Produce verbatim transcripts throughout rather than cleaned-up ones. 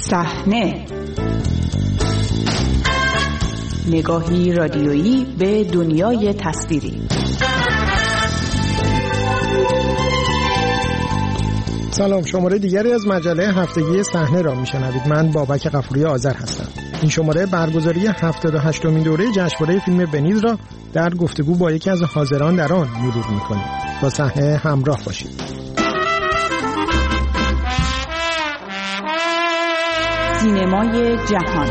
صحنه، نگاهی رادیویی به دنیای تصویری. سلام، شماره دیگری از مجله هفتگی صحنه را میشنوید. من بابک غفوری آذر هستم. این شماره برگزاری هفتاد و هشتمین دوره جشنواره فیلم ونیز را در گفتگو با یکی از حاضران در آن مرور می‌کنیم. با صحنه همراه باشید. سینمای جهان.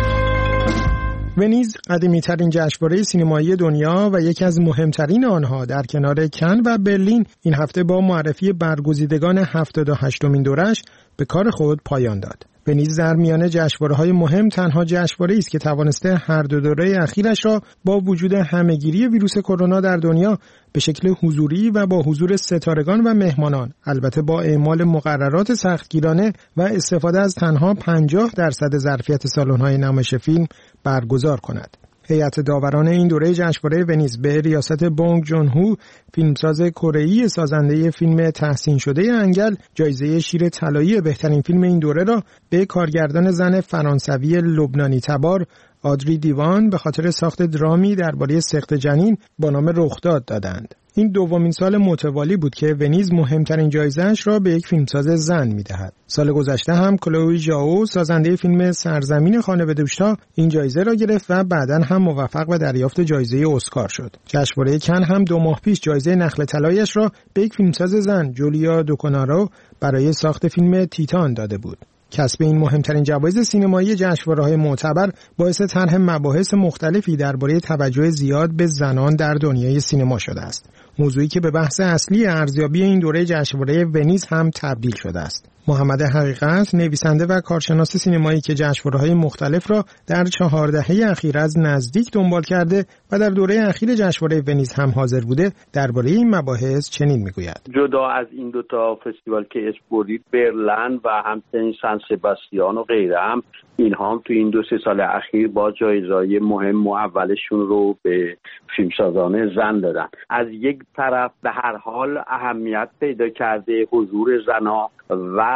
ونیز قدیمی‌ترین جشنواره سینمایی دنیا و یکی از مهمترین آنها در کنار کن و برلین این هفته با معرفی برگزیدگان هفتاد و هشتمین دورش به کار خود پایان داد. ونیز در میان جشنواره‌های مهم تنها جشنواره‌ای است که توانسته هر دو دوره اخیرش را با وجود همه‌گیری ویروس کرونا در دنیا به شکل حضوری و با حضور ستارگان و مهمانان، البته با اعمال مقررات سختگیرانه و استفاده از تنها پنجاه درصد ظرفیت سالن‌های نمایش فیلم برگزار کند. هیئت داوران این دوره جشنواره ونیز به ریاست بونگ جون هو، فیلمساز کره‌ای سازنده فیلم تحسین شده انگل، جایزه شیر طلایی بهترین فیلم این دوره را به کارگردان زن فرانسوی لبنانی تبار آدری دیوان به خاطر ساخت درامی درباره سقط جنین با نام رخداد دادند. این دومین سال متوالی بود که ونیز مهمترین جایزه‌اش را به یک فیلمساز زن می‌دهد. سال گذشته هم کلوی ژائو سازنده فیلم سرزمین خانه به دوشتا این جایزه را گرفت و بعداً هم موفق به دریافت جایزه اسکار شد. جشنواره کن هم دو ماه پیش جایزه نخل طلایش را به یک فیلمساز زن، جولیا دوکونارو، برای ساخت فیلم تیتان داده بود. کسب این مهمترین جوایز سینمایی جشنواره‌های معتبر باعث طرح مباحث مختلفی درباره توجه زیاد به زنان در دنیای سینما شده است. موضوعی که به بحث اصلی ارزیابی این دوره جشنواره ونیز هم تبدیل شده است. محمد حقیقت، نویسنده و کارشناس سینمایی که جشنواره‌های مختلف را در چهار دهه اخیر از نزدیک دنبال کرده و در دوره اخیر جشنواره ونیز هم حاضر بوده، درباره این مباحث چنین میگوید: جدا از این دو تا فستیوال که اسم بردید، برلین و همچنین سن سباستیان و غیره، هم اینها هم تو این دو سه سال اخیر با جایزه‌های مهم و اولشون رو به فیلمسازان زن دادن. از یک طرف به هر حال اهمیت پیدا کرده حضور زنها و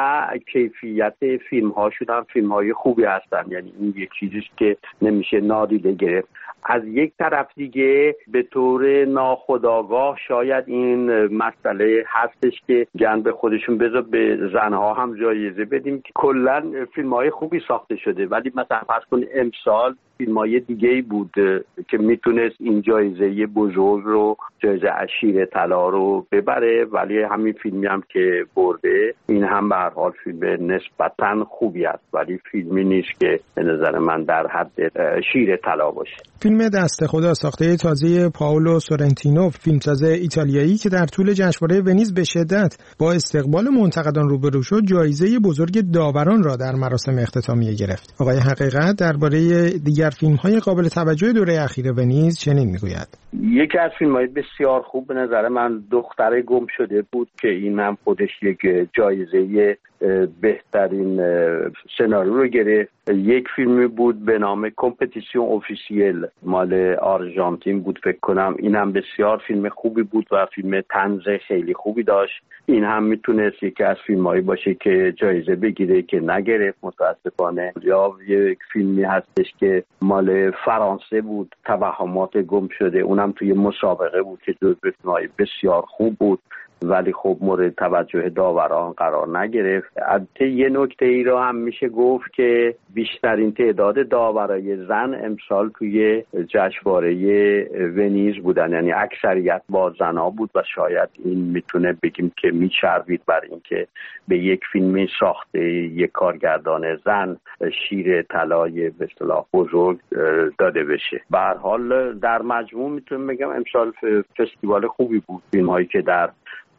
کیفیت فیلم هاشون هم فیلم های خوبی هستن، یعنی این یک چیزیست که نمیشه نادیده گرفت. از یک طرف دیگه به طور ناخودآگاه شاید این مسئله هستش که جنب خودشون بذار به زنها هم جایزه بدیم که کلا فیلم های خوبی ساخته شده، ولی مثلا فرض کن امسال فیلم های دیگه‌ای بود که میتونست این جایزه بزرگ رو، جایزه شیر طلا رو ببره، ولی همین فیلمی هم که برده این هم به هر حال فیلم نسبتاً خوبی است، ولی فیلمی نیست که به نظر من در حد شیر طلا باشه. فیلم دست خدا ساخته تازه پائولو سورنتینو، فیلمساز ایتالیایی که در طول جشنواره ونیز به شدت با استقبال منتقدان روبرو شد، جایزه بزرگ داوران را در مراسم اختتامیه گرفت. آقای حقیقت درباره دیگر فیلم‌های قابل توجه دوره اخیر ونیز چنین میگوید: یکی از فیلم‌های بسیار خوب به نظر من دختر گم شده بود که این هم خودش یک جایزه بهترین سناریو رو گرفت. یک فیلمی بود به نام کمپتیسیون اوفیسیل، مال آرژانتین بود فکر کنم. این هم بسیار فیلم خوبی بود و فیلم طنز خیلی خوبی داشت. این هم میتونست یکی از فیلمایی باشه که جایزه بگیره که نگرفت متاسفانه. یا یک فیلمی هستش که مال فرانسه بود، توهمات گم شده، اونم توی مسابقه بود که جزو فیلم‌های بسیار خوب بود، ولی خب مورد توجه داوران قرار نگرفت. البته یه نکته ای رو هم میشه گفت که بیشترین تعداد داورای زن امسال توی جشنواره ونیز بودن، یعنی اکثریت با زنها بود و شاید این میتونه بگیم که میچربید بر اینکه به یک فیلمی ساخته یک کارگردان زن شیر طلای به اصطلاح بزرگ داده بشه. به هر حال در مجموع میتونم بگم امسال فستیوال خوبی بود. فیلم‌هایی که در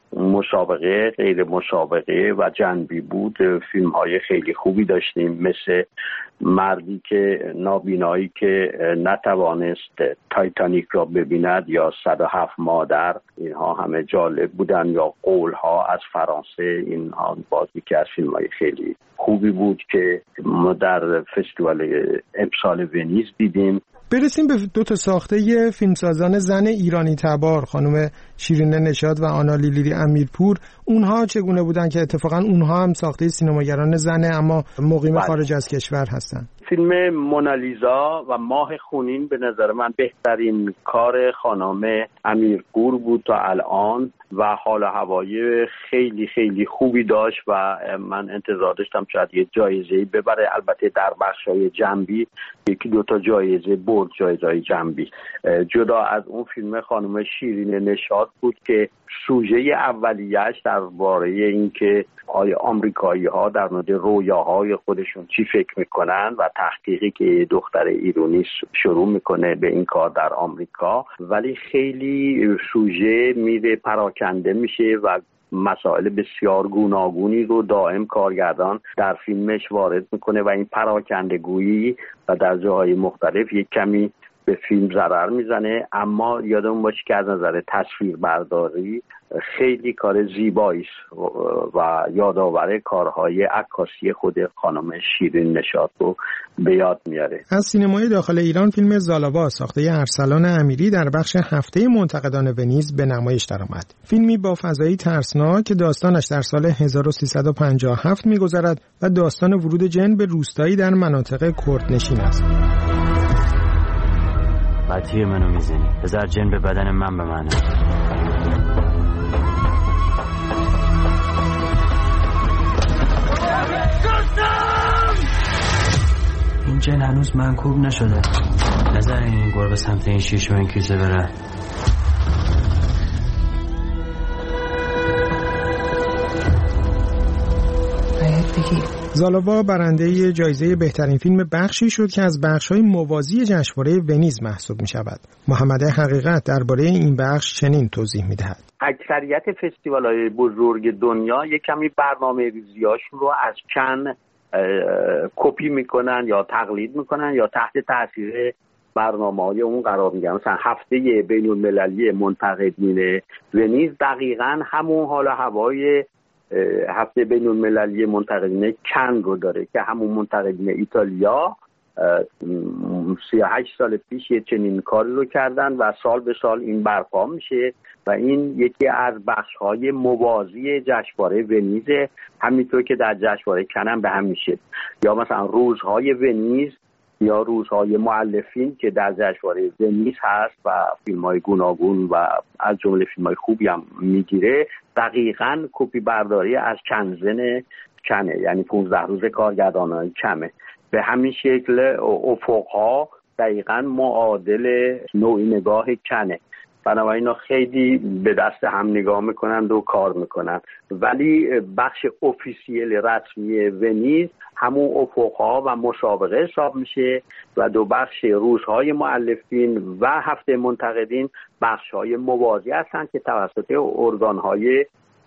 مسابقه، غیر مسابقه و جنبی بود، فیلم های خیلی خوبی داشتیم، مثل مردی که نابینایی که نتوانست تایتانیک را ببیند یا صد و هفت مادر. اینها همه جالب بودن. یا قولها از فرانسه، اینها بازی که از فیلم های خیلی خوبی بود که ما در فستیوال امسال ونیز دیدیم. برسیم به دو تا ساخته فیلمسازان زن ایرانی تبار، خانم شیرین نشاط و آنا لیلی امیرپور. اونها چگونه بودن که اتفاقا اونها هم ساخته سینماگران زنه اما مقیم بله. خارج از کشور هستن؟ فیلم مونالیزا و ماه خونین به نظر من بهترین کار خانم امیرپور بود تا الان و حال و هوای خیلی خیلی خوبی داشت و من انتظار داشتم شاید یه جایزه‌ای ببره. البته در بخش‌های جنبی یکی دو تا جایزه برد، جایزه‌های جنبی. جدا از اون فیلم خانم شیرین نشاط بود که سوژه اولیه‌اش درباره اینکه آیا آمریکایی‌ها در مورد رویاهای خودشون چی فکر میکنن و تحقیقی که دختر ایرانی شروع میکنه به این کار در آمریکا، ولی خیلی سوژه میره پراکنده میشه و مسائل بسیار گوناگونی رو دائم کارگردان در فیلمش وارد میکنه و این پراکندگویی و در جاهای مختلف یک کمی به فیلم ضرر میزنه. اما یادمون باشه که از نظر تصویربرداری خیلی کار زیبایی است و یادآور کارهای عکاسی خود خانم شیرین نشاط رو به یاد میاره. از سینمای داخل ایران فیلم زالاوا ساخته ارسلان امیری در بخش هفته منتقدان ونیز به نمایش درآمد. فیلمی با فضایی ترسناک که داستانش در سال هزار و سیصد و پنجاه و هفت میگذرد و داستان ورود جن به روستایی در مناطق کردنشین است. قطعی منو میزنی، بذار جن به بدن من بمانه. این جن هنوز منکوب نشده، نظر این گربه سمت این شیش و این کیسه بره. زالاوا برنده جایزه بهترین فیلم بخشی شد که از بخش‌های موازی جشنواره ونیز محسوب می‌شود. محمد حقیقت درباره این بخش چنین توضیح می‌دهد. اکثریت فستیوال‌های بزرگ دنیا یک کمی برنامه‌ریزی‌هاشون رو از کن کپی می‌کنن یا تقلید می‌کنن یا تحت تاثیر برنامه‌های اون قرار می‌گیرن. مثلا هفته بین‌المللی منتقدین ونیز دقیقاً همون حال و هوای هفته بین المللی منتقدین کن رو داره که همون منتقدین ایتالیا سی و هشت سال پیش یه چنین کاری رو کردن و سال به سال این برپا میشه و این یکی از بخش‌های موازی جشنواره ونیز، همینطور که در جشنواره کن هم به هم میشه. یا مثلا روزهای ونیز یا روزهای مؤلفین که در جشنواره ونیز هست و فیلم‌های گوناگون و از جمله فیلم‌های خوبی هم میگیره، دقیقاً کپی برداری از کنزن کنه، یعنی پانزده روز کارگردانان کمه. به همین شکل افق‌ها دقیقاً معادل نوع نگاه کنه. بنابراین اینا خیلی به دست هم نگاه میکنن و کار میکنن، ولی بخش افیسیل رسمی ونیز همون افق‌ها و مسابقه حساب میشه و دو بخش روزهای مؤلفین و هفته منتقدین بخش‌های موازی هستن که توسط ارگان‌های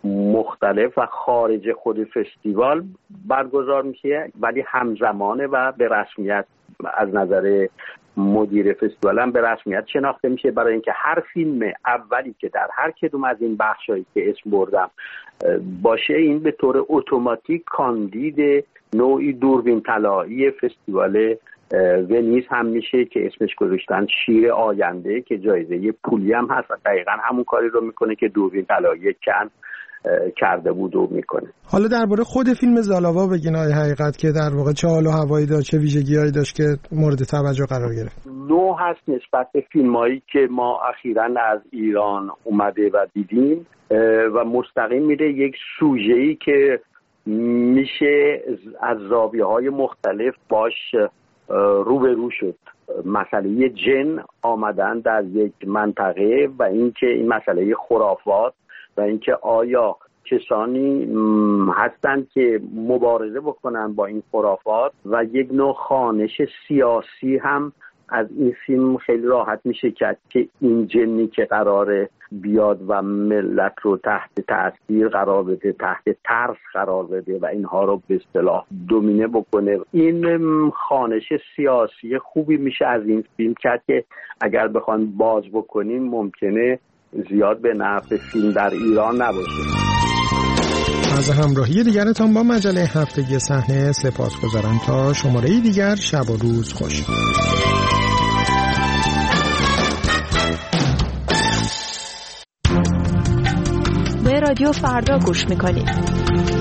مختلف و خارج خود فستیوال برگزار میشه، ولی همزمانه و به رسمیت از نظر مدیر فستیوال هم به رسمیت شناخته میشه، برای اینکه هر فیلم اولی که در هر کدوم از این بخشایی که اسم بردم باشه، این به طور اتوماتیک کاندید نوعی دوربین طلایی فستیوال ونیز هم میشه که اسمش گذاشتن شیر آینده که جایزه پولی هم هست و دقیقاً همون کاری رو میکنه که دوربین طلایی کن کرده بود و میکنه. حالا درباره خود فیلم زالاوا بگین آقای حقیقت که در واقع چه حال و هوایی داشت، چه ویژگی‌هایی داشت که مورد توجه قرار گرفت. نو هست نسبت به فیلمایی که ما اخیراً از ایران اومده و دیدیم و مستقیم میره یک سوژه‌ای که میشه از زاویه‌های مختلف باش روبرو شد. مسئله جن آمدن در یک منطقه و اینکه این مسئله خرافات و اینکه آیا کسانی هستند که مبارزه بکنن با این خرافات و یک نوع خوانش سیاسی هم از این فیلم خیلی راحت میشه کرد که این جنی که قراره بیاد و ملت رو تحت تأثیر قرار بده، تحت ترس قرار بده و اینها رو به اصطلاح دومینه بکنه، این خوانش سیاسی خوبی میشه از این فیلم کرد که اگر بخوان باز بکنیم ممکنه زیاد به نفع فیلم در ایران نباشه. از همراهی دیگرتان با مجله هفتگی صحنه سپاسگزارم. تا شماره دیگر، شب و روز خوش. رادیو فردا گوش میکنید.